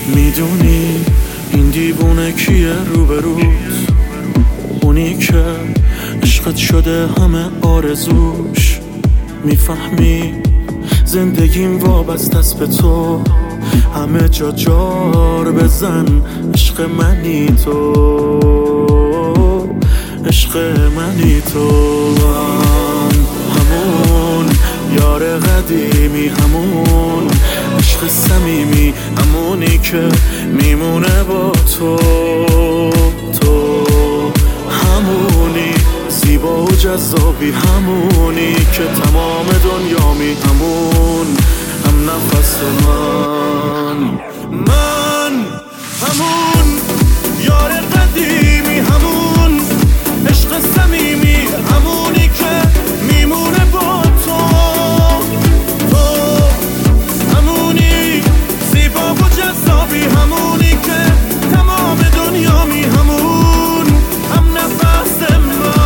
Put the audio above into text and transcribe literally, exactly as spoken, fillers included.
میدونی این دیوونه کیه روبروت؟ اونی که عشقت شده همه آرزوش. میفهمی زندگیم وابسته است به تو، همه جا جار بزن عشق منی تو، عشق منی تو. من همون یار قدیمی، همون عشق صمیمی، همونی که میمونه با تو. تو همونی زیبا و جذابی، همونی که تمام دنیامی، همون هم نفس من. من همون یار قدیمی، همون عشق صمیمی، همونی که میمونه با تو. تو همونی زیبا و جذابی، همونی که تمام دنیامی، همون هم نفس من.